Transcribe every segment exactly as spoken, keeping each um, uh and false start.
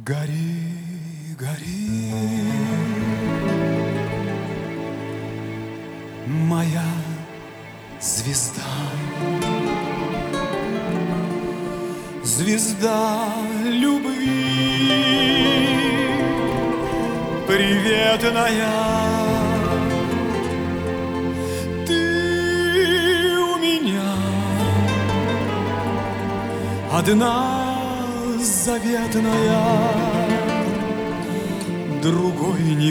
Гори, гори, моя звезда, звезда любви, приветная. Ты у меня одна заветная, другой не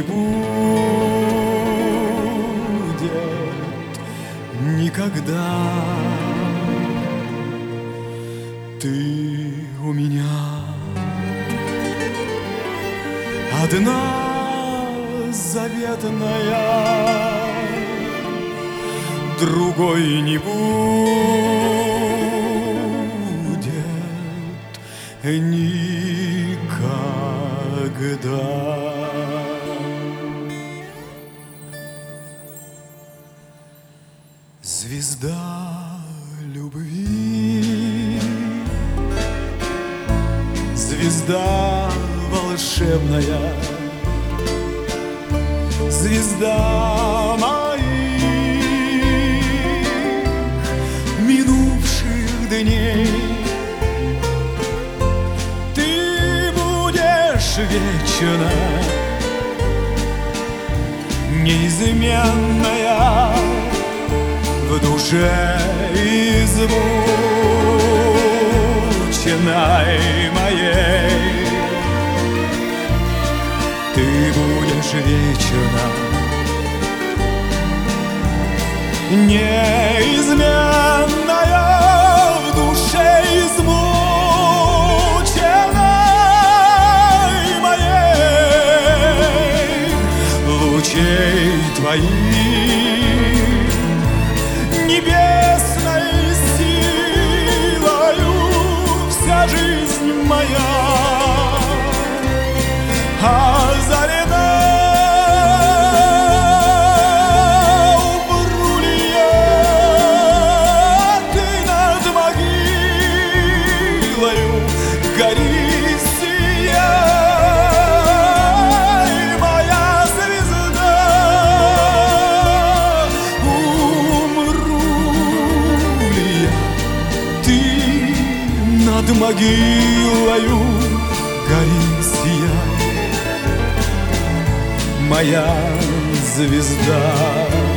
будет никогда. Ты у меня одна заветная, другой не будет никогда. Звезда любви, звезда волшебная, звезда моих минувших дней. Вечно неизменная в душе измученной моей. Ты будешь вечно неизменная в душе измученной лучей твоих, небесной силою вся жизнь моя озарена. Упрулия, ты над могилою гори. Над могилою гори, сияй, моя звезда.